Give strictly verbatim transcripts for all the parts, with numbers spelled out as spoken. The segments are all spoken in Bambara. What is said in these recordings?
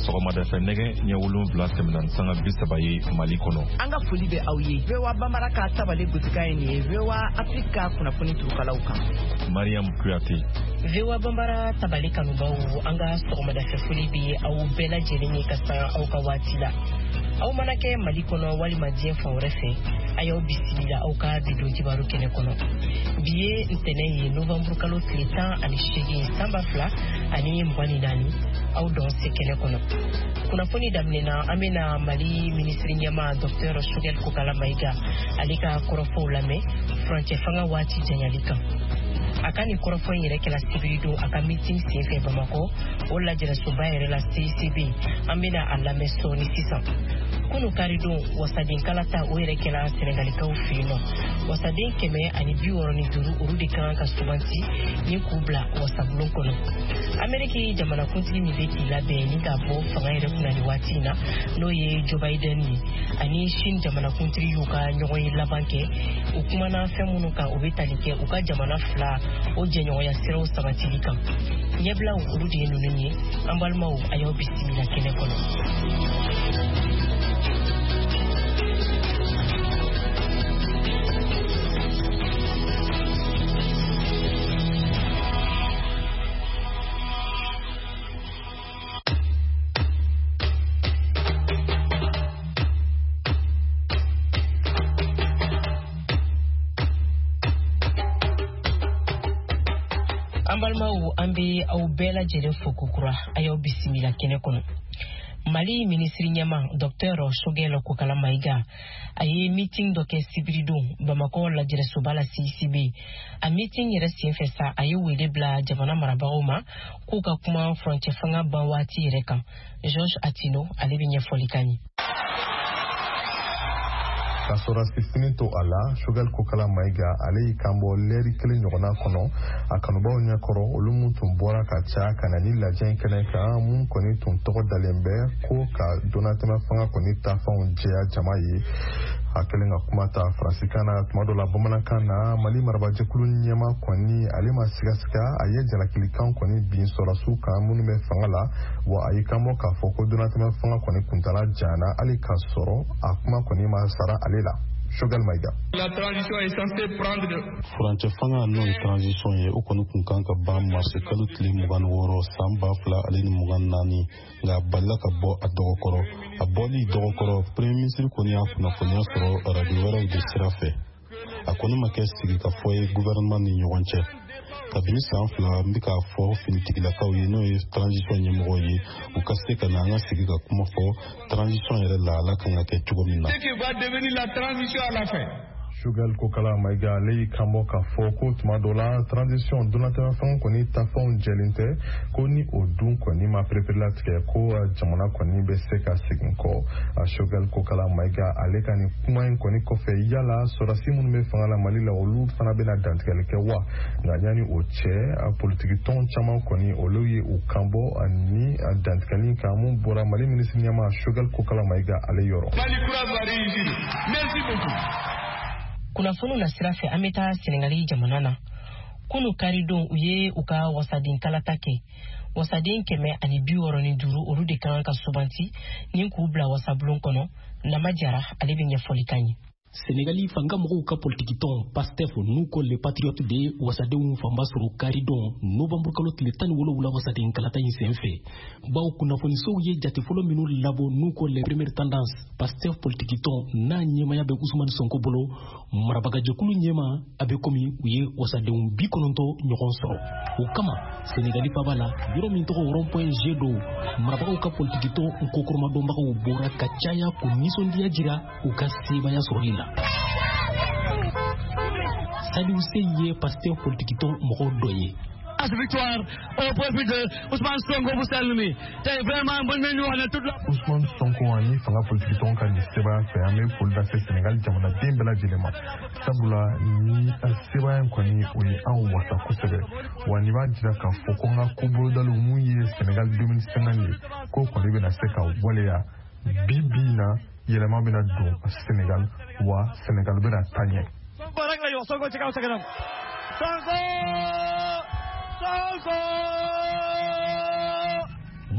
sɔgɔmada fɛ nɛgɛ ɲɛ wolonwula tɛmɛna sanga bi saba ye Mali kɔnɔ. An ka foli bɛ aw ye. V O A Bambara ka tabale gotika ye nin ye. V O A Afrika kunnafoni turukalaw kan. Mariam Kuyate. V O A Bambara tabale kanubaw an ka sɔgɔmada fɛ foli bɛ aw bɛɛ lajɛlen ye ka san aw ka waati la. Aw mana kɛ Mali kɔnɔ walima diɲɛ fan wɛrɛ fɛ, a y'aw bisimila aw ka Dido Jibaru kɛnɛ kɔnɔ. Bi ye ntɛnɛn ye Novembre kalo tile tan ani seegin san ba fila ani mugan ni naani aw dɔn se kɛnɛ kɔnɔ. Kunnafoni daminɛna an bɛna Mali minisiri ɲɛma Docteur Choguel Kokala Maïga ale ka kɔrɔfɔw lamɛn furancɛ fanga waati janyali kan. A ka nin kɔrɔfɔ in yɛrɛ kɛla sibiri don a ka meeting senfɛ Bamakɔ o lajɛrɛsoba yɛrɛ la C I C B an bɛna a lamɛn sɔɔni sisan. Kunu karidon wasaden kalata o yɛrɛ kɛla Senegalikaw fɛ yen nɔ. Wasaden kɛmɛ ani bi wɔɔrɔ ni duuru olu de kan ka suganti ni k'u bila wasabulon kɔnɔ. Ameriki jamanakuntigi min bɛ k'i labɛn ni ka bɔ fanga yɛrɛ kunna ni waati in na n'o ye Joe Biden ye ani Chine jamanakuntigi y'u ka ɲɔgɔn ye laban kɛ u kumana fɛn minnu kan u bɛ tali kɛ u ka jamana fila o jɛɲɔgɔnya siraw sabatili kan. Ɲɛbilaw olu de ye ninnu ye an balimaw a y'aw bisimila kɛnɛ kɔnɔ. Ambalmaw an bɛ aw bɛɛ lajɛlen fo kokura a y'aw bisimila kɛnɛ kɔnɔ. Mali minisiri ɲɛma Docteur Choguel Kokala Maïga a ye meeting dɔ kɛ sibiri don Bamakɔ lajɛrɛsoba la C I C B. A meeting yɛrɛ senfɛ sa a ye wele bila jamana marabagaw ma k'u ka kuma furancɛ fanga ban waati yɛrɛ kan. Georges Atino ale bɛ ɲɛfɔli kan ye. Ka sɔrɔ sifini to a la, Choguel Kokala Maïga ale y'i kan bɔ lɛri kelen ɲɔgɔnna kɔnɔ a kanubaw ɲɛkɔrɔ olu mun tun bɔra ka ca ka na ni lajɛ in kɛnɛ kan mun kɔni tun tɔgɔ dalen bɛ ko ka donatɛmɛ fanga kɔni taafanw jɛya jama ye. A kɛlen ka kuma ta faransikan na tuma dɔ la bamanankan na Mali marabajɛkulu ɲɛma kɔni ale ma sigasiga a ye jalakilikan kɔni bin sɔrɔsiw kan minnu bɛ fanga la wa a y'i kan bɔ k'a fɔ ko donatɛmɛ fanga kɔni kuntala jana hali k'a sɔrɔ a kuma kɔni ma sara ale la. Choguel Maïga. La transition est censée prendre. Furancɛ fanga n'o ye transition ye o kɔni kun kan ka ban marse kalo tile mugan ni wɔɔrɔ san ba fila ale ni mugan naani nka a balila ka bɔ a dɔgɔkɔrɔ a bɔli dɔgɔkɔrɔ premier ministre kɔni y'a kunnafoniya sɔrɔ radio wɛrɛw de sira fɛ a kɔni ma kɛ sigikafɔ ye gouvernement ni ɲɔgɔn cɛ kabini san fila n bɛ k'a fɔ finitigilakaw ye n'o ye transition ɲɛmɔgɔ ye u ka se ka na an ka sigi ka kuma fɔ transition yɛrɛ lahala kan ka kɛ cogo min na. Ce qui va devenir la transition à la fin. Choguel Kokala Maïga ale y'i kan bɔ k'a fɔ ko tuma dɔ la transition donatɛmɛ fanga kɔni taafanw jɛlen tɛ ko ni o dun kɔni ma pereperelatigɛ ko jamana kɔni bɛ se ka segin kɔ. Choguel Kokala Maïga ale ka nin kuma in kɔni kɔfɛ yala sɔrɔdasi minnu bɛ fanga la Mali la olu fana bɛna dantigɛli kɛ wa nka yanni o cɛ politiki tɔn caman kɔni olu ye u kan bɔ ani dantigɛli kan mun bɔra Mali minisiri ɲɛma Choguel Kokala Maïga ale yɔrɔ. Mali kura va réussir. Merci beaucoup. Kunnafoni na sira fɛ an bɛ taa Senegali jamana na. Kunu karidon u ye u ka wasaden kalata kɛ. Wasaden kɛmɛ ani bi wɔɔrɔ ni duuru olu de kan ka subanti ni k'u bila wasabulon kɔnɔ. Nama Jara ale bɛ ɲɛfɔli kan ye. Senegali fanga mɔgɔw ka politiki tɔn PASTEF n'u ko les patriotes de wasadenw fanba sɔrɔ karidon novembre kalo tile tan ni wolonwula wasaden kalata in senfɛ bawo kunnafonisow ye jate fɔlɔ minnu labɔ n'u ko les premières tendances PASTEF politiki tɔn n'a ɲɛmaya bɛ Ousmane Sonko bolo marabagajɛkulu ɲɛma a bɛ komi u ye wasadenw bi kɔnɔntɔ ɲɔgɔn sɔrɔ o kama Senegali faba la yɔrɔ min tɔgɔ rond-point G do marabagaw ka politiki tɔn kokoromadɔnbagaw bɔra ka caya ko nisɔndiya jira u ka sebaya sɔrɔli la. Saliou Seye ye Pastef politique tɔn mɔgɔw dɔ ye. As victoire au profit de Ousmane Sonko bu sell mi tey vraiment mën nañu wax ne toute la Ousmane Sonko ani fanga politique tɔn ka nin sɛbɛn fɛ an bɛ foli lase Senegal jamanaden bɛɛ lajɛlen ma sabula ni sɛbɛn kɔni o ye an wasa kosɛbɛ wa ni b'a jira k'a fɔ ko n ka kobolodaliw mun ye Senegal deux mille cinquante ye ko kɔni bɛna se ka waleya bi bi in na yɛlɛma bɛna don Senegal wa Senegal bɛna taa ɲɛ. Sonko rek la ñu wax Sonko ci kaw sa kanam Sonko Sonko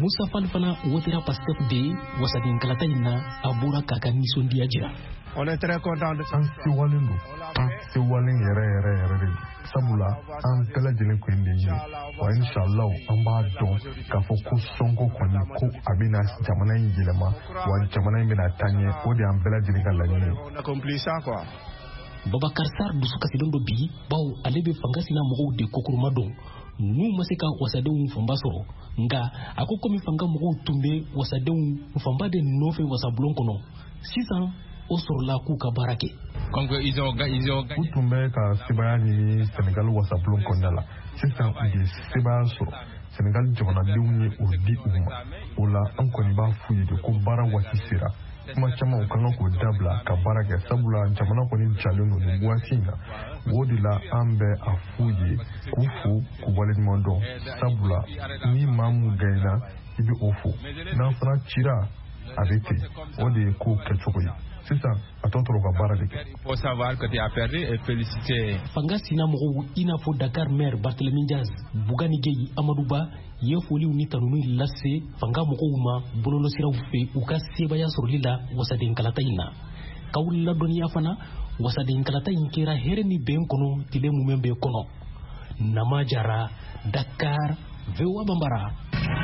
Musa Falfana wotera Pastef de wasadin kalata ina abura kaka nisondia jira. On est très content de ça. Siwalindo. Siwalin yere yere yere. Sabula an kala jele ko inde yi. Wa inshallah an ba don ka fo ko songo ko ni ko abina jamana yilema wa jamana bina tanye o de an bela jele kala ni. On accomplit ça quoi. Babakar Sar dusu kasidondo bi baw alebe fangasina mo de kokuruma don. Nu maseka wasadewu mfamba soro nga akoko mi fanga mo tumbe wasadewu mfamba de nofe wasablon kono. Sisan o soro la ku ka barake. Kongo izo ga izo ga tumbe ka sibaya ni Senegal wasablon konala. Sisan de sibaya soro Senegal jona diwni o di umma. Ola an koni ba fuyi de ko bara wati sira. Kuma chama ukanga ko dabla ka barake sabula jamana ko ni chalono ni watinga. Wodila ambe afuye kufu kubale mondo sabula ni mamu gaina ibi ofu na fana chira arete ode ko kechokoyi sisa atontoro ka barade pour savoir que tu as perdu et féliciter fangasina mo ina fo Dakar maire Barthélémy Diaz Bougani Gueye Amadou Ba ye foli uni tanunu lasse fanga mo uma bolono siraw fe uka sebaya sorlila wasaden kalata ina kawula doniya fana wasaden kalata inkera hereni ben kono tile mumembe kono namajara Dakar vewa bambara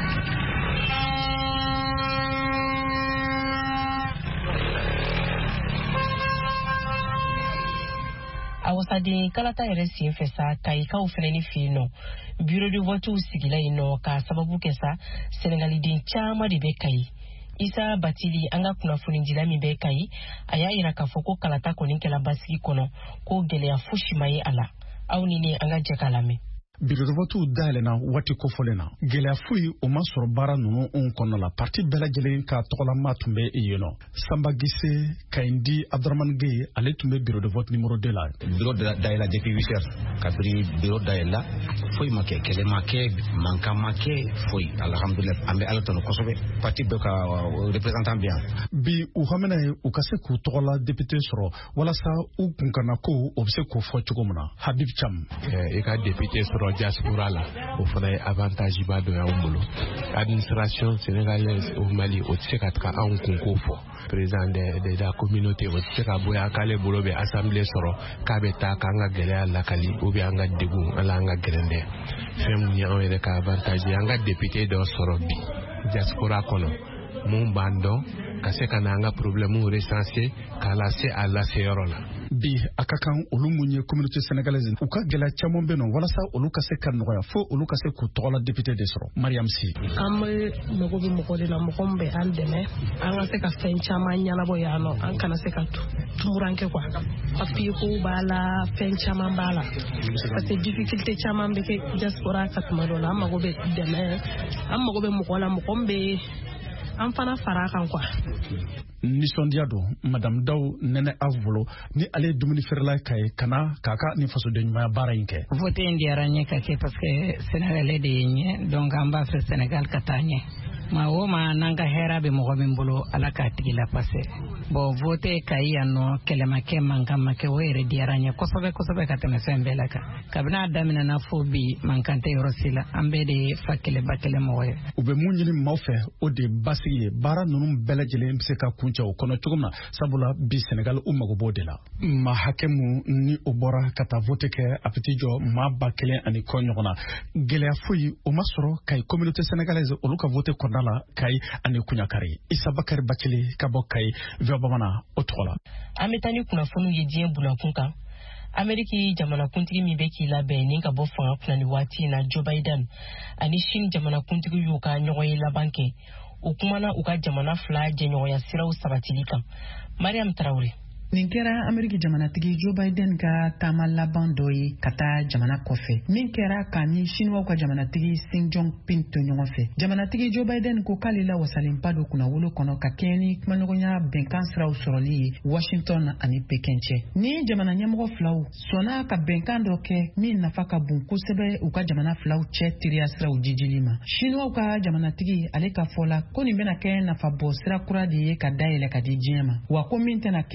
awasade kalata yɛrɛ sen fɛ sa kayikaw fɛnɛ ni fɛ nɔ bureau de vote sigila yen nɔ ka sababu kɛ sa Senegaliden caman de bɛ Kayi. Isa Batili an ka kunnafonidila min bɛ Kayi a y'a yira k'a fɔ ko kalata kɔni kɛla basigi kɔnɔ ko gɛlɛya fosi ma ye a la. Aw ni ne an ka jɛ k'a lamɛn. Birovotu dayɛlɛna waati kofɔlen na gɛlɛya foyi o ma sɔrɔ baara ninnu un kɔnɔ la parti bɛɛ lajɛlen ka tɔgɔlama tun bɛ yen nɔ Samba Gise Kayindi Abdurahmane Gueye ale tun bɛ bureau de vote numéro deux la bureau dayɛlɛ depuis huit heures kabiri bureau dayɛlɛ foyi ma kɛ kɛlɛ ma kɛ mankan ma kɛ foyi alhamdulilayi an bɛ ala tanu kosɛbɛ parti bɛɛ ka représentant bɛ yan bi u hamina ye u ka se k'u tɔgɔla député sɔrɔ walasa u kunkana ko o bɛ se k'o fɔ cogo min na Habib Cham i ka député sɔrɔ diaspora la o fana ye avantage ba dɔ y'anw bolo administration sénégalaise au Mali o tɛ se ka taga anw kunko fɔ président de de la communauté o tɛ se ka bɔ yan k'ale bolo bɛ assemblée sɔrɔ k'a bɛ taa k'an ka gɛlɛya lakali ou bien an ka degun ala an ka gɛrɛndɛ fɛn mun ye anw yɛrɛ ka avantage ye an ka député dɔ sɔrɔ bi diaspora kɔnɔ mun b'an dɔn ka se ka na an ka problème recenser k'a lase a laseyɔrɔ la. bi a ka kan olu mun ye communauté sénégalaise u ka gɛlɛya caman bɛ nɔ walasa olu ka se ka nɔgɔya fo olu ka se k'u tɔgɔla député de sɔrɔ Mariam Si. an bɛ mago bɛ mɔgɔ de la mɔgɔ min bɛ an dɛmɛ an ka se ka fɛn caman ɲɛnabɔ yan nɔ an kana se ka tumuranke quoi papier ko b'a la fɛn caman b'a la parce que difficulté caman bɛ kɛ diaspora ka tuma dɔ la an mago bɛ dɛmɛ an mago bɛ mɔgɔ la mɔgɔ min bɛ an fana fara kan quoi. nisɔndiya don madame Daw Nɛnɛ Avolo ni ale dumuni feerela ka ye kana k'a ka ni fasoden ɲumanya baara in kɛ. vote in diyara n ye ka kɛ parce que Sénégalais de ye n ye donc an b'a fɛ Sénégal ka taa ɲɛ ma o ma n'an ka hɛrɛ bɛ mɔgɔ min bolo ala k'a tigi la passe bon vote Kayi yan nɔ kɛlɛmakɛ mankan ma kɛ o yɛrɛ diyara n ye kosɛbɛ kosɛbɛ ka tɛmɛ fɛn bɛɛ la kan kabini a daminɛna fo bi mankan tɛ yɔrɔ si la an bɛɛ de ye fa kɛlɛ ba kɛlɛ mɔgɔ ye. u bɛ mun ɲini maaw fɛ o de basigi ye baara ninnu bɛɛ lajɛlen bɛ se ka kuncɛ o kɔnɔ cogo min na sabula bi Senegal u mago b'o de la maa hakɛ mun ni o bɔra ka taa vote kɛ a bɛ t'i jɔ maa ba kelen ani kɔ ɲɔgɔn na gɛlɛya foyi o ma sɔrɔ Kayi communauté sénégalaise olu ka vote kɔnɔna la Kayi ani Kuɲakari Isa Bakari Bacili ka bɔ Kayi voix bamanan o tɔgɔ la. an bɛ taa ni kunnafoniw ye diɲɛ bunakun kan Ameriki jamanakuntigi min bɛ k'i labɛn ni ka bɔ fanga kunna ni waati in na Joe Biden ani Chine jamanakuntigi y'u ka ɲɔgɔn ye laban kɛ u kumana u ka jamana fila jɛɲɔgɔnya siraw sabatili kan Mariam Traoré. nin kɛra Ameriki jamanatigi Joe Biden ka taama laban dɔ ye ka taa jamana kɔfɛ min kɛra ka ni Chinois ka jamanatigi Xi Jinping to ɲɔgɔn fɛ. Jamanatigi Joe Biden ko k'ale la wasalenba don kunnawolo kɔnɔ ka kɛɲɛ ni kumaɲɔgɔnya bɛnkan siraw sɔrɔli ye Washington ani Pekin cɛ. Ni jamana ɲɛmɔgɔ filaw sɔnna ka bɛnkan dɔ kɛ min nafa ka bon kosɛbɛ u ka jamana filaw cɛ teriya siraw jijili ma. Chinois ka jamanatigi ale ka fɔ la ko nin bɛna kɛ nafabɔ sira kura de ye ka dayɛlɛ ka di diɲɛ ma wa ko min tɛna kɛ ni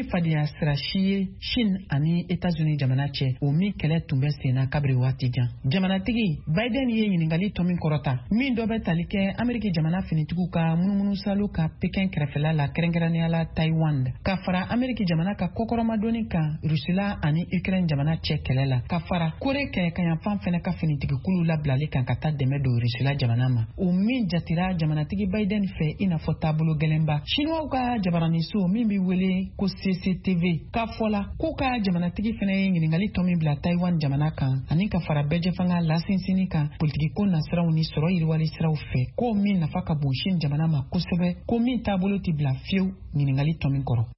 ni fadenya sira si ye Chine ani États-Unis jamana cɛ o min kɛlɛ tun bɛ sen na kabiri waati jan. Jamanatigi Biden ye ɲiningali tɔ min kɔrɔta min dɔ bɛ tali kɛ Ameriki jamana finitigiw ka munumunu salo ka Pekin kɛrɛfɛla la kɛrɛnkɛrɛnnenya la Taiwan ka fara Ameriki jamana ka kɔkɔrɔmadonni kan Rusila ani Ukraine jamana cɛ kɛlɛ la ka fara Kore kɛɲɛkaɲafan fɛnɛ ka finitigikulu labilali kan ka taa dɛmɛ don Rusila jamana ma. O min jatira jamanatigi Biden fɛ i n'a fɔ taabolo gɛlɛnba. Chinois ka jabaraniso min bɛ wele ko C C T V k'a fɔla k'u ka jamanatigi fɛnɛ ye ɲiningali tɔ min bila Taiwan jamana kan ani ka fara bɛɛ fanga lasinsinni kan politikiko nasiraw ni sɔrɔ yiriwali siraw fɛ ko min nafa ka bon Chine jamana ma kosɛbɛ ko min taabolo ti bila fiyewu ɲiningali tɔ min kɔrɔ.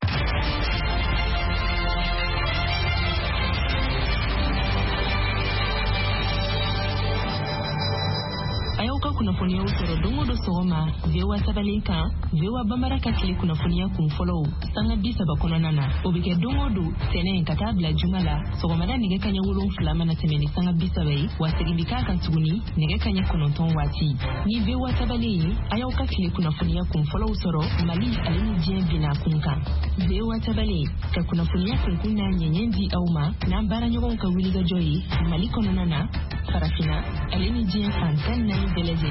Kunnafoniya sɔrɔ don o don sɔgɔma V O A sabalen kan V O A Bambara ka tile kunnafoniya kun fɔlɔw sanga bi saba kɔnɔna na o bɛ kɛ don o don tɛnɛ ka taa bila juma la sɔgɔmada nɛgɛ kaɲɛ wolonfila mana tɛmɛ ni sanga bi saba ye wa segin bi k'a kan tuguni nɛgɛ kaɲɛ kɔnɔntɔn waati ni V O A sabalen ye a y'aw ka tile kunnafoniya kun fɔlɔw sɔrɔ Mali ale ni diɲɛ binna kun kan V O A sabalen ka kunnafoniya kunkun n'a ɲɛɲɛ di aw ma n'an baaraɲɔgɔnw ka wulikajɔ ye Mali kɔnɔna na farafina ale ni diɲɛ fan tan naani bɛɛ lajɛlen.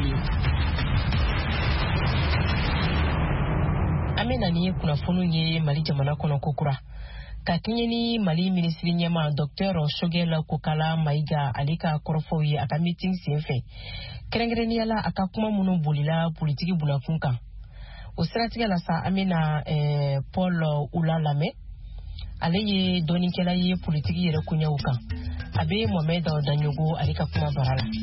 Amena ni kunnafoni ye Mali jamana kɔnɔ kokura ka kɛɲɛ ni Mali minisiri ɲɛma Docteur Shogel Kokala Maïga ale ka kɔrɔfɔw ye a ka meeting senfɛ kɛrɛnkɛrɛnnenya la a ka kuma minnu bolila politiki bunakun kan o siratigɛ la sa Amena eh, Paul Oula lamɛn ale ye dɔɔnikɛla ye politiki yɛrɛ koɲɛw kan a bɛ Mohamed Danyogo ale ka kuma bara la.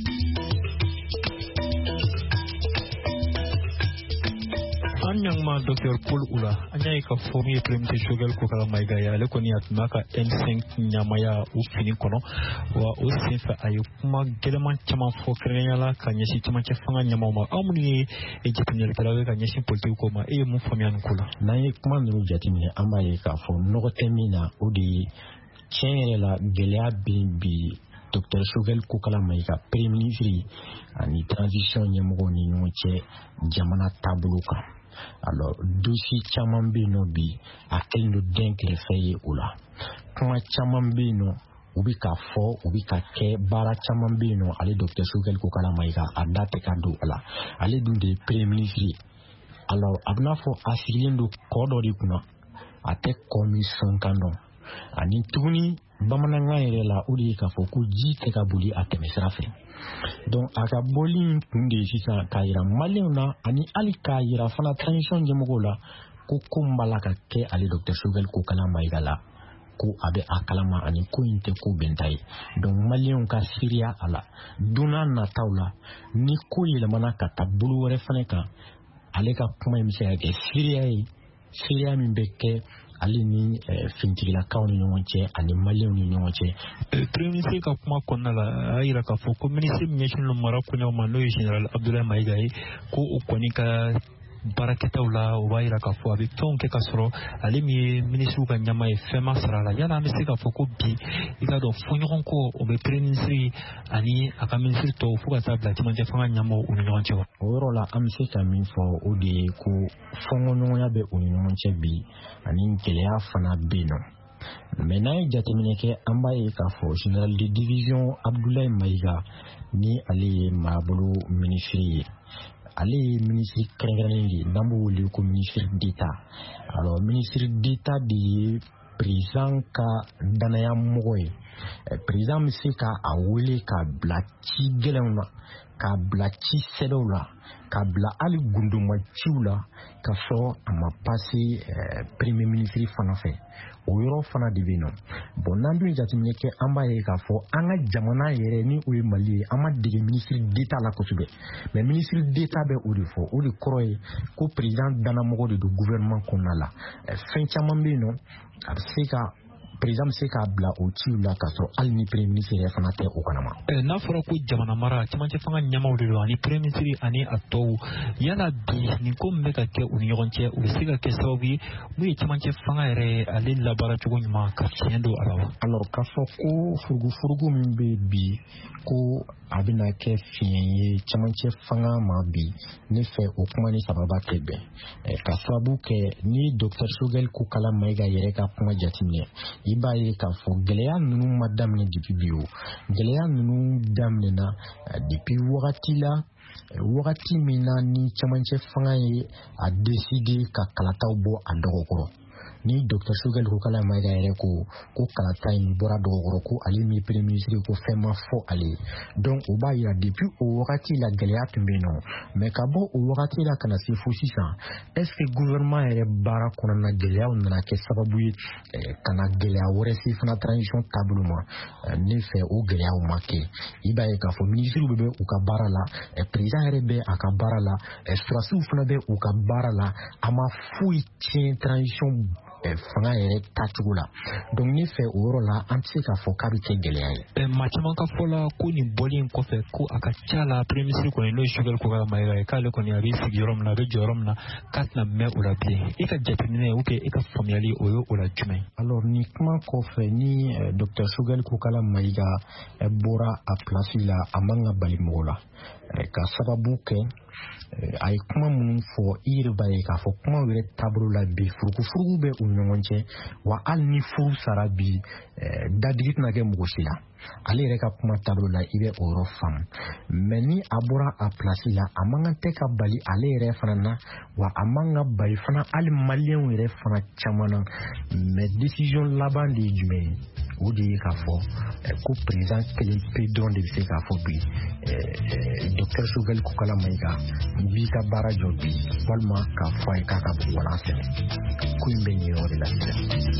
Anyangma Docteur Paul Oula anya ka fomi Premier Shogel Kokala Maïga ya le koni atuna ka M cinq nyamaya u fini kono wa o sinfa ayo kuma geleman chama fo krenya la ka nyesi chama chefanga nyamama amuni e jetinel kala ka nyesi politique ko ma e mu fomi an kula na ye kuma no jatimine amaye ka fo no temina odi chenre la gelea bi Docteur Shogel Kokala Maïga Premier ministre ani transition nyamgo ni nyoche jamana tabuluka. Alors, dossier Chamambe no bi a quel no denkle feye oula. Kuma Chamambe no ubi ka fo ubi ka ke bara Chamambe no ale Docteur Shogel Kokala Maïga a date kado ala. Ale dun de Premier ministre. Alors, abna fo asiliendo kodo di kuna a te commission kando. Ani tuni bamananga yere la udi ka fo ku ji te ka buli a temesra fe. Donc aka boli kunde sisa kayira malena ani ali kayira fana transition jemogo la ko kumbala ka ke ali Docteur Shogel Kokala Maïga la ko abe akalama ani ko inte ko bentai. Donc malien ka Syria ala duna na taula ni ko yele mana ka tabulu wore fana ka ale ka kuma mi se ke Syria yi Syria mi beke ali ni fintigila kawni nyonche ani maleu ni nyonche Premier ministre ka kuma konna la ayira ka fo ko ministre mission no mara ko nyoma no general Abdoulaye Maïga ko o koni ka baraketa wala o bayira ka fo abi ton ke kasoro ali mi ministre ka nyama e fema sarala yana mi se ka fo ko bi ika do fo nyon ko o be Premier ministre ani aka ministre to fo ka tabla ti manje fanga nyama o nyonche o rola am se ka min fo o de ko fo nyon ya be o nyonche bi ani kele ya fana beno menay jatemine ke ambaye ka fo general de division Abdoulaye Maïga ni ali mabulu ministre ali ministre krengreni ndambo wuli ko ministre d'État. Alors ministre d'État di président ka danaya mogoy président monsieur ka awole ka blati gelena ka blati sedola ka bla ali gunduma chiula ka so ama passé premier ministre fana fe o yoro fana divino bon nandu jatimine ke ambaye ka fo anga jamana yere ni o Mali ama dige ministre d'État la kotube mais ministre d'État be o fo o de kroy ko président dana mogo de gouvernement konala fin chamambe no abseka président bɛ se k'a bila o ciw la k'a sɔrɔ hali ni premier ministre yɛrɛ fana tɛ o kalama. N'a fɔra ko jamana mara cɛmancɛ fanga ɲɛmaaw de don ani premier ministre ani a tɔw yala bi nin ko min bɛ ka kɛ u ni ɲɔgɔn cɛ u bɛ se ka kɛ sababu ye n'u ye cɛmancɛ fanga yɛrɛ ale labaara cogo ɲuman ka tiɲɛ don a la wa. alors k'a fɔ ko furugufurugu min bɛ bi ko a bɛna kɛ fiɲɛ ye cɛmancɛ fanga ma bi ne fɛ o kuma ni sababa tɛ bɛn ka sababu kɛ ni docteur Choguel Kokala Mayiga yɛrɛ ka kuma jateminɛ i b'a ye k'a fɔ gɛlɛya ninnu ma daminɛ depuis bi o gɛlɛya ninnu daminɛna depuis wagati la wagati min na ni cɛmancɛ fanga ye a décidé ka kalataw bɔ a dɔgɔkɔrɔ ni docteur Choguel Kokala Mayiga yɛrɛ ko ko kalata in bɔra dɔgɔkɔrɔ ko ale min premier ministre ko fɛn ma fɔ ale donc o b'a yira depuis o wagati la gɛlɛya tun bɛ yen nɔ mais ka bɔ o wagati la ka na se fo sisan est ce que gouvernement yɛrɛ baara kɔnɔna gɛlɛyaw nana kɛ sababu ye ka na gɛlɛya wɛrɛ se fana transition taabolo ma ne fɛ o gɛlɛyaw ma kɛ i b'a ye k'a fɔ ministre bɛ u ka baara la président yɛrɛ bɛ a ka baara la surasiw fana bɛ u ka baara la a ma foyi tiɲɛ transition fanga yɛrɛ tacogo la donc ne fɛ o yɔrɔ la an tɛ se k'a fɔ k'a bɛ kɛ gɛlɛya ye. maa caman ka fɔ la ko nin bɔlen kɔfɛ ko a ka ca la premier ministre kɔni n'o ye Choguel Kokala Mayiga ye k'ale kɔni a bɛ sigi yɔrɔ min na a bɛ jɔ yɔrɔ min na k'a tɛna mɛn o la bilen i ka jateminɛ ou bien i ka faamuyali o ye o la jumɛn. alors ni kuma kɔfɛ ni docteur Choguel Kokala Mayiga bɔra a place la a man ka bali mɔgɔ la ka sababu kɛ a ye kuma minnu fɔ i yɛrɛ b'a ye k'a fɔ kuma yɛrɛ taabolo la bi furugufurugu bɛ u ɲɔgɔn cɛ wa hali ni furu sara bi dadigi tɛna kɛ mɔgɔ si la ale yɛrɛ ka kuma taabolo la i bɛ o yɔrɔ faamu mais ni a bɔra a place la a man kan tɛ ka bali ale yɛrɛ fana na wa a man kan bali fana hali maliyɛnw yɛrɛ fana caman na mais décision laban de ye jumɛn ye o de ye k'a fɔ ko président kelen pe dɔrɔn de bɛ se k'a fɔ bi docteur Choguel Kokala Mayiga b'i ka baara jɔ bi walima k'a fɔ a ye k'a ka walan sɛnɛ ko in bɛ ɲɛ o de la sisan.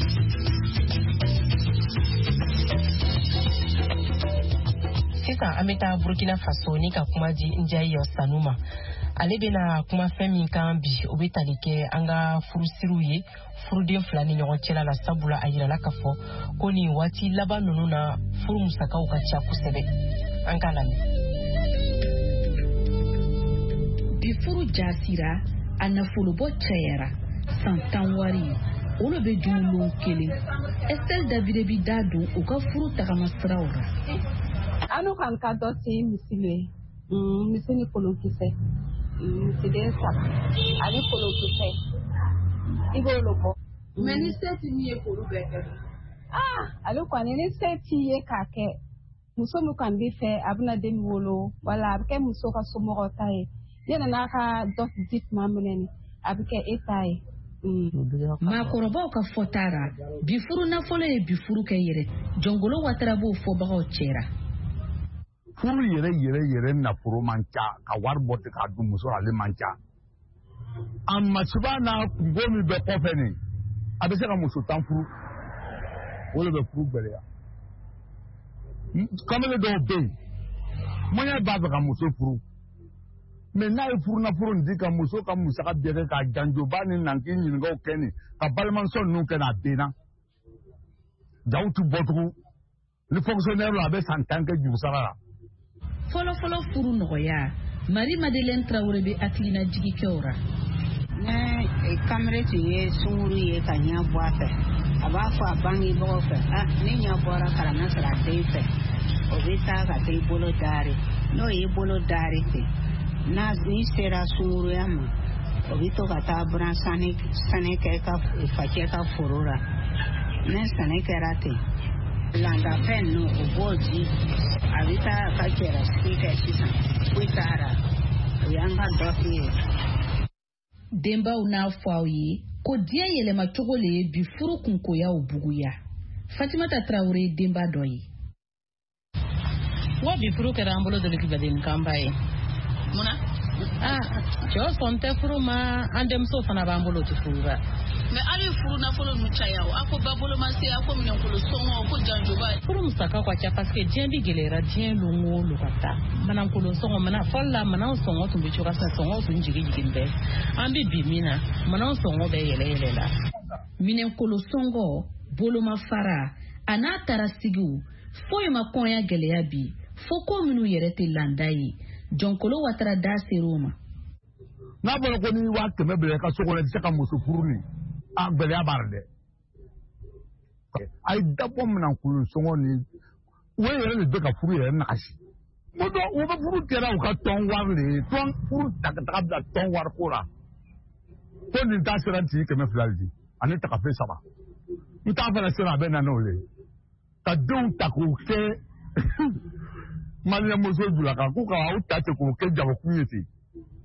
sisan an bɛ taa Burkina Faso ni ka kuma di Njayi Sanu ma ale bɛna kuma fɛn min kan bi o bɛ tali kɛ an ka furusiriw ye furuden fila ni ɲɔgɔn cɛla la sabula a yirala k'a fɔ ko nin waati laban ninnu na furu musakaw ka ca kosɛbɛ an k'a lamɛn. bi furu jasira a nafolobɔ cɛyara san tan wari olu bɛ dumulon kelen Estelle Davide bi da don u ka furu tagama siraw la. Anu kan ka dɔ se misile misi ni kolonkisɛ misiden saba ani kolonkisɛ i b'olu bɔ. mais ni se t'i min ye k'olu bɛɛ kɛ. ah ale kɔni ni se t'i ye k'a kɛ muso min kan b'i fɛ a bɛna den wolo wala a bɛ kɛ muso ka somɔgɔw ta ye yanni n'a ka dɔ di tuma minɛ ni a bɛ kɛ e ta ye. maakɔrɔbaw ka fɔta ra bi furu nafolo ye bi furu kɛ yɛrɛ jɔngolo watara b'o fɔbagaw cɛra. furu yɛrɛ yɛrɛ yɛrɛ nafolo man ca ka wari bɔ k'a dun muso ale man ca a masiba n'a kungo min bɛ kɔfɛ nin a bɛ se ka muso tan furu o de bɛ furu gɛlɛya kamalen dɔw bɛ yen mɔɲɛ b'a fɛ ka muso furu mais n'a ye furu nafolo nin di ka muso ka musaka bɛɛ kɛ ka janjoba ni nanki ɲininkaw kɛ nin ka balimamuso ninnu kɛ n'a benna jaw tu bɔtugu ni fonctionnaire la a bɛ san tan kɛ jurusara la. fɔlɔfɔlɔ furu nɔgɔya Marie Madeleine Traoré bɛ hakilina jigi kɛ o ra. ne kamere tun ye sunkuru ye ka ɲɛ bɔ a fɛ a b'a fɔ a bangebagaw fɛ ah ne ɲɛ bɔra karama sɔrɔ a den fɛ o bɛ taa ka taa i bolo daari n'o y'i bolo daari ten n'a n'i sera sunkuruya ma o bɛ to ka taa buran sɛnɛ kɛ ka facɛ ka foro la ne sɛnɛ kɛra ten landafɛn ninnu o b'o di a bɛ taa a ka cɛlasigi kɛ sisan foyi t'a la o y'an ka dɔ f'i ye. denbaw n'a fɔ aw ye ko diɲɛ yɛlɛma cogo le ye bi furu kunkoyaw buguya. Fatimata Traoré denba dɔ ye. wa bi furu kɛra an bolo delikibaden kanba ye munna ah cɛw sɔn tɛ furu ma an denmuso fana b'an bolo tɛ furu ba mais ali furu nafolo nu caya o ako ba bolo ma se ako minɛnkolo sɔngɔ ko janjoba furu musaka ka ca parce que diɲɛ bi gɛlɛyara diɲɛ longo lo ka taa manankolo sɔngɔ mana fɔlɔ la manaw sɔngɔ tun bɛ cogoya sa sɔngɔ tun jigi jigin bɛɛ an bɛ bi min na manaw sɔngɔ bɛ yɛlɛ yɛlɛ la minɛnkolo sɔngɔ boloma fara a n'a taara sigiw foyi ma kɔnya gɛlɛya bi fo ko minnu yɛrɛ tɛ landa ye jɔnkolo watara da ser'o ma. n'a bɔra ko ni waa kɛmɛ bila i ka so kɔnɔ i tɛ se ka muso furu ni a gɛlɛya b'a la dɛ. a ye dabɔ minɛnkolo sɔngɔ ni o yɛrɛ de bɛ ka furu yɛrɛ nagasi. o dɔn o bɛ furu kɛra u ka tɔn wari de ye tɔn furu taga bila tɔn wari ko la. ko nin ta sera ti kɛmɛ fila de ani tagafe saba n t'a fana sera a bɛ na n'o le ka denw ta k'o kɛ maliyɛnmuso jula kan k'u ka aw ta ten k'o kɛ jagokun ye ten.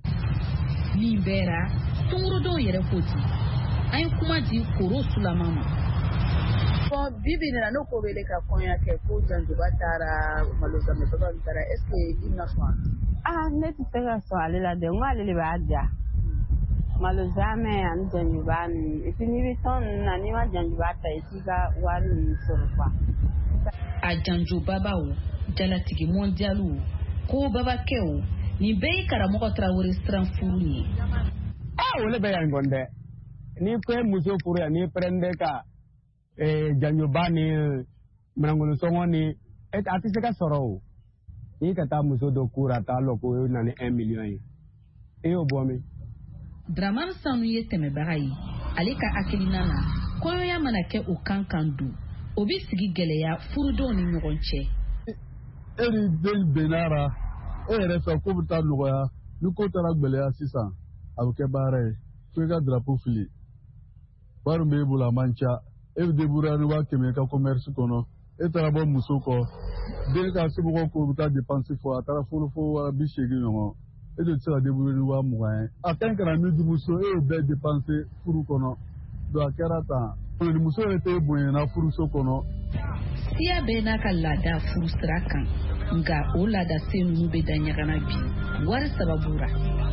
nin bɛɛ la sungurudenw yɛrɛ ko ten an ye kuma di koro sulama ma. Bon, bibi na no ko wele ka konya ke ko janjuba taara malo zambe baba taara est ce que il n'a pas ah ne ti se ka so ale la de ngale le ba ja malo zame an janjuba ni et ni bi ton na ni ma janjuba ta itiga wari ni sorfa a janjuba bawo jalatigi mondialu ko baba keo ni be karamɔgɔ Traoré siran furu ni ah wala be yan gonde ni ko muso furu ya ni prende ka eh janjuba ni mrangolo songo ni et ati se ka sɔrɔ o ni ka taa muso dɔ kura ta lo ko na ni un million ye e o bo mi Dramane Sanu ye tɛmɛbaga ye ale ka hakilina na kɔɲɔya mana kɛ o kan kan du o bi sigi gɛlɛya furudenw ni ɲɔgɔn cɛ. e ni den benara e yɛrɛ fɛ ko bɛ taa nɔgɔya ni ko taara gɛlɛya sisan a bɛ kɛ baara ye fo i ka drapeau fili wari min b'e bolo a man ca e bɛ débrouiller ni waa kɛmɛ ka commerce kɔnɔ e taara bɔ muso kɔ den ka somɔgɔw ko bɛ taa dépense fɔ a taara furu fo waa bi seegin ɲɔgɔn e de tɛ se ka débrouiller ni waa mugan ye a kan kana min di muso e y'o bɛɛ dépense furu kɔnɔ donc a kɛra tan ni muso yɛrɛ tɛ bonyana furuso kɔnɔ. siya bɛɛ n'a ka laada furu sira kan nka o laada se ninnu bɛ da ɲagana bi wari sababu ra.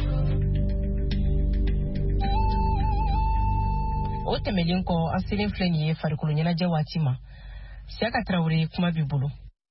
o tɛmɛlen kɔ an selen filɛ nin ye farikolo ɲɛnajɛ waati ma Siyaka Traoré kuma b'i bolo.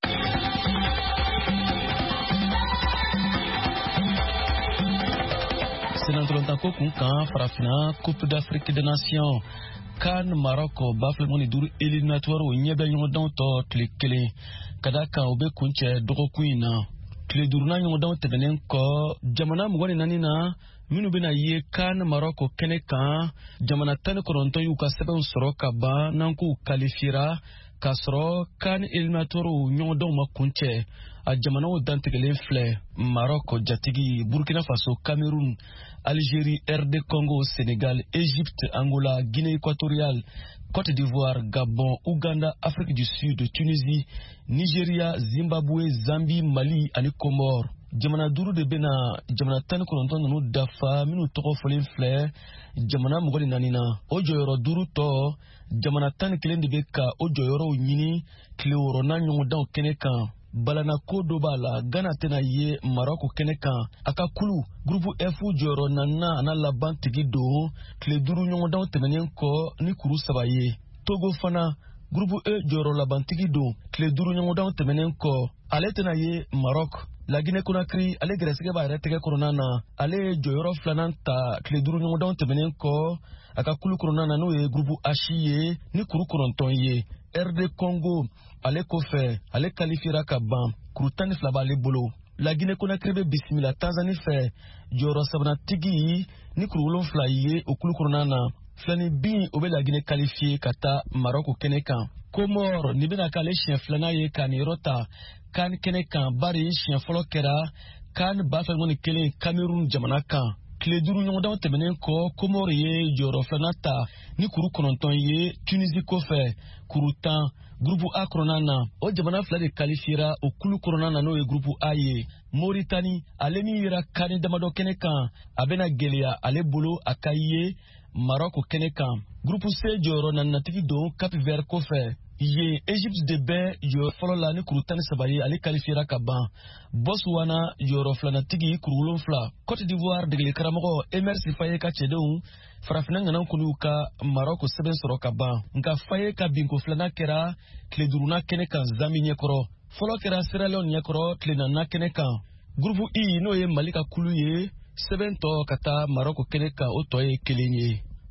Senatolonta ko kun kan farafina Coupe d'Afrique des Nations kan Maroko baflemoni duru éliminatoire o ɲɛbɛ ɲɔgɔndanw tɔ tile kelen ka da kan o bɛ kuncɛ dɔgɔkun in na tile duurunan ɲɔgɔndanw tɛmɛnen kɔ jamana mugan ni naani na minnu bɛna ye kan Maroko kɛnɛ kan jamana tan ni kɔnɔntɔn y'u ka sɛbɛnw sɔrɔ ka ban n'an k'u kalifira k'a sɔrɔ kan éliminatoire o ɲɔgɔndanw ma kuncɛ a jamanaw dantigɛlen filɛ Maroko jatigi Burkina Faso Cameroun Algérie R D Congo Sénégal Égypte Angola Guinée équatoriale Côte d'Ivoire Gabon Ouganda Afrique du Sud Tunisie Nigeria Zimbabwe Zambie Mali ani Comores jamana duuru de bena jamana tan ni kɔnɔntɔn ninnu dafa minnu tɔgɔ fɔlen filɛ jamana mugan ni naani na o jɔyɔrɔ duuru tɔ jamana tan ni kelen de bɛ ka o jɔyɔrɔw ɲini tile wɔɔrɔnan ɲɔgɔndanw kɛnɛ kan balana ko dɔ b'a la Ghana tɛna ye Maroko kɛnɛ kan a ka kulu groupe F jɔyɔrɔ naaninan ana laban tigi don tile duuru ɲɔgɔndanw tɛmɛnen kɔ ni kuru saba ye Togo fana groupe E jɔyɔrɔ labantigi don tile duuru ɲɔgɔndanw tɛmɛnen kɔ ale tɛna ye Maroko La Guinée Conakry ale gɛrɛsɛgɛ b'a yɛrɛ tɛgɛ kɔnɔna na ale ye jɔyɔrɔ filanan ta tile duuru ɲɔgɔndanw tɛmɛnen kɔ a ka kulu kɔnɔna na n'o ye groupe H ye ni kuru kɔnɔntɔn ye R D Congo ale kɔfɛ ale kalifira ka ban kuru tan ni fila b'ale bolo La Guinée Conakry bɛ bisimila Tanzanie fɛ jɔyɔrɔ sabanantigi ni kuru wolonfila ye o kulu kɔnɔna na filani bin o bɛ La Guinée qualifié ka taa Maroko kɛnɛ kan Comores ni bɛna k'ale siɲɛ filanan ye ka nin yɔrɔ ta kan kɛnɛ kan bari siɲɛ fɔlɔ kɛra kan ba fila ni kelen Cameroun jamana kan tile duuru ɲɔgɔndanw tɛmɛnen kɔ Comores ye jɔyɔrɔ filanan ta ni kuru kɔnɔntɔn ye Tunisie kɔfɛ kuru tan groupe A kɔnɔna na o jamana fila de kalifira o kulu kɔnɔna na n'o ye groupe A ye Mauritanie ale min yera kani damadɔ kɛnɛ kan a bɛna gɛlɛya ale bolo a ka ye Maroko kɛnɛ kan groupe C jɔyɔrɔ naninatigi don Cap Vert kɔfɛ ye Égypte de bɛ jɔyɔrɔ fɔlɔ la ni kuru tan ni saba ye ale kalifira ka ban Botswana jɔyɔrɔ filanatigi kuru wolonfila Côte d'Ivoire degeli karamɔgɔ Emerse Faye ka cɛdenw farafina ŋanan kɔniw ka Maroko sɛbɛn sɔrɔ ka ban nka Faye ka binko filanan kɛra tile duurunan kɛnɛ kan Zambie ɲɛkɔrɔ fɔlɔ kɛra Sierra Leone ɲɛkɔrɔ tile naaninan kɛnɛ kan groupe I n'o ye Mali ka kulu ye sɛbɛn tɔ ka taa Maroko kɛnɛ kan o tɔ ye kelen ye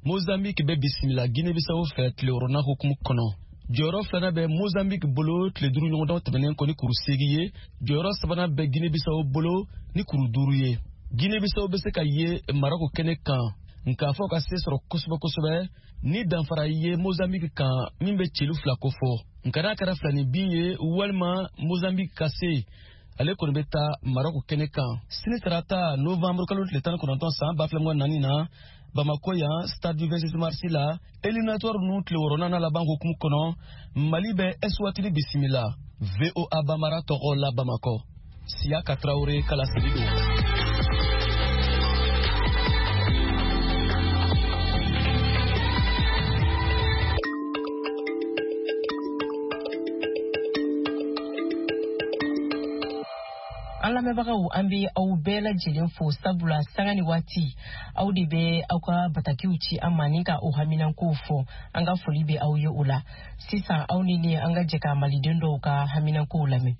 Mozambique be bisimila Guinée Bissau fait le rona hukumu kono. Joro flana be Mozambique bolo tle duru nyonda tebenen ko ni kuru segiye. Joro sabana be Guinée Bissau bolo ni kuru duruye. Guinée Bissau be se ka ye Maroko kene kan. Nka fo ka se soro kosoba kosoba ni danfara ye Mozambique kan mimbe chelu fla kofo. Nkara kara flani biye walma Mozambique kase. Ale ko beta Maroko kene kan. Sini tarata Novembre kalo le tan ko non sa ba flengo nanina. Bamako ya stade du vingt-six mars la éliminatoire nous le worona na la banque kum kono Malibe Eswatini bisimila V O A Bamara Toro la Bamako Sia Katraore kala Sidido An lamɛnbagaw an bɛ aw bɛɛ lajɛlen fo sabula sanga ni waati aw de bɛ aw ka batakiw ci an ma ni ka o haminankow fɔ an ka foli bɛ aw ye o la sisan aw ni ne an ka jɛ ka maliden dɔw ka haminankow lamɛn.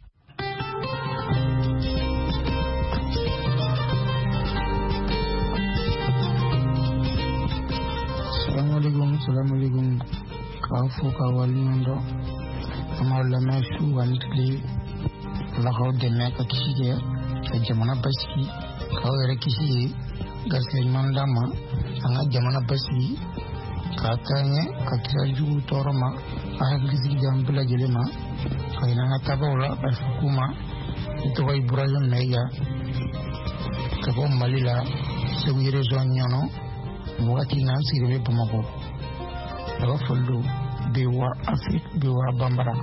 Assalamualaikum, assalamualaikum. K'a fo ka waleɲuman dɔn an b'aw lamɛn su ani tile. Lakaw dɛmɛ ka kisi kɛ ka jamana basigi k'aw yɛrɛ kisi ye garisɛgɛ ɲuman d'a ma an ka jamana basigi k'a taa ɲɛ ka kira jugu tɔɔrɔ ma a hakilisigi di an bɛɛ lajɛlen ma ka hinɛ an ka tabaw la ka fuku ma i tɔgɔ ye Burahim Mayiga ka bɔ Mali la Segu région ɲɔnɔ wagati na an sigilen bɛ Bamakɔ a ka foli don Bewa Afrique Bewa Bambara.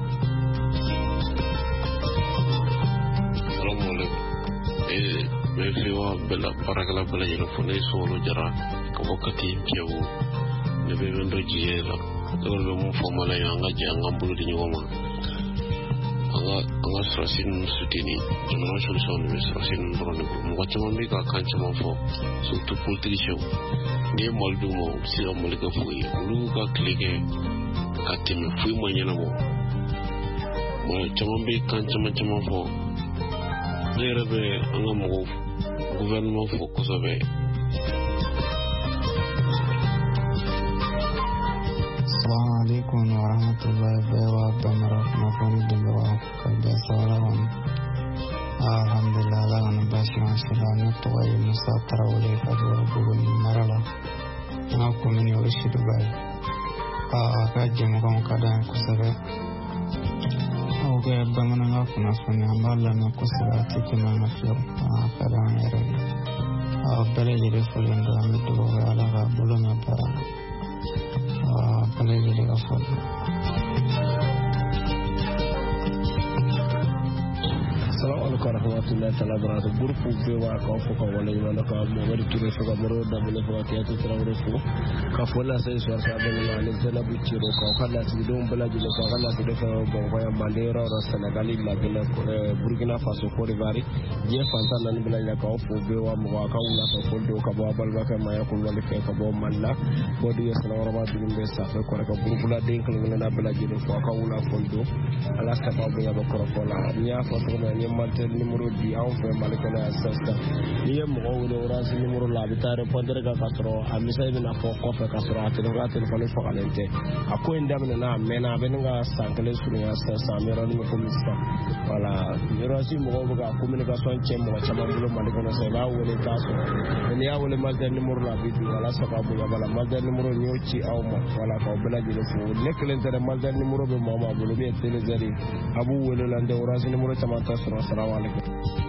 Mefiwa bela parakala bela yelo fone solo jara ka wakati mpiawu ne be bendo jiyela dole be mu formala yanga janga bulu di nyoma anga anga strasin sutini jama solution be strasin drone mu wachama be ka kancha mafo surtout politique ne moldu mo si o molika fuyi lu ka klike ka timi fuyi mo nyana mo mo chama be kancha machama fo ne rebe anga mo gouvernement faut que ça va. Assalamu alaikum wa rahmatullahi wa barakatuh. Alhamdulillah la ana bashi mashallah to wa Musa Tarawele ka do bugun marala. Na ko ni o shi Dubai. Ah ka je mo ko kada ko sabe. Oke bangana nga kuna fanya mbala na kusira tikina na fio kada ngere a bele jere fulendo amido ala ga bulona para a bele jere ga fulendo. Assalamu alaikum warahmatullahi taala wabarakatuh. Groupe Bewa ka fo ka wala ni na ka mo wadi tire fo ka moro da mo fo ka tiatu trawre fo ka fo la sai so sa be na le zela bu tiro ka kala si do mbala ji ko kala si do fa bon ko ya mandera ro Senegal la gela ko Burkina Faso ko rivari je fanta nan bala ya ka fo Bewa mo ka wala ka fo do ka bo bal ba ka ma ya ko wala fe ka bo malla bo di sala wara du be sa fe ko ka groupe la denk na bala ji fo ka wala fo do ala sa ba bu ya ba ko ko la nya fo to na mantel numéro di en fait malikola assasta liye mo wole orange numéro la bitare pondere ga katro amisa be na fo ko fe katro atelo ga telefone fo kalente ako ndam na mena be nga sankale suru ya sa mero ni ko mista wala mero si mo go ga communication chembo chama mbulo malikola se ba wole kaso ni ya wole mantel numéro la bi wala sababu ya bala mantel numéro nyochi aw mo wala ko bela jilo fo leklente mantel numéro be mo ma bolo be telezari abu wole lande orange numéro chama ta suru assalamu alaikum.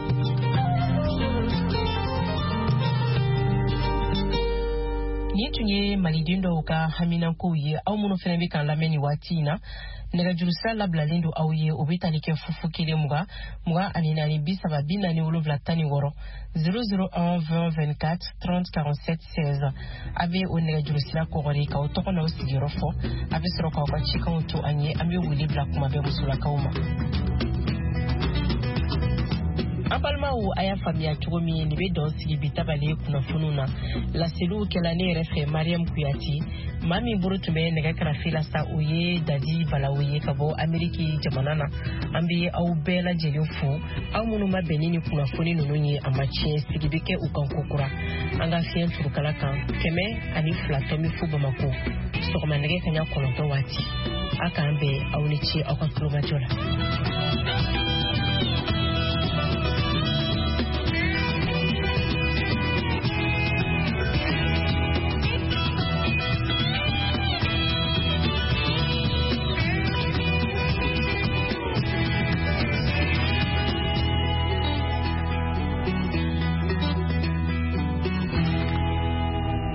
Ni tun ye maliden dɔw ka haminankow ye aw minnu fana bɛ kan lamɛn ni waati in na nɛgɛjurusira labilalen don aw ye o bɛ tali kɛ fufu kelen mugan mugan ani naani bi saba bi naani wolonwula tan ni wɔɔrɔ zéro zéro un vingt vingt-quatre trente quarante-sept seize a bɛ o nɛgɛjurusira kɔgɔri k'aw tɔgɔ n'aw sigiyɔrɔ fɔ a bɛ sɔrɔ k'aw ka cikanw to an ye an bɛ wele bila kuma bɛɛ musolakaw ma. an balimaw a y'a faamuya cogo min nin bɛ dɔn sigi bi tabale kunnafoniw na laseliw kɛla ne yɛrɛ fɛ mariam kuyati maa min bolo tun bɛ nɛgɛ karafe la sa o ye dadi balawo ye ka bɔ ameriki jamana na an bɛ aw bɛɛ lajɛlen fo aw minnu ma bɛnni ni kunnafoni ninnu ye a ma tiɲɛ sigi bɛ kɛ u kan kokura an ka fiɲɛ turukala kan kɛmɛ ani fila tɔmi fo bamako sɔgɔma nɛgɛ kaɲa kɔnɔntɔn waati a k'an bɛn aw ni ce aw ka kulomajɔ la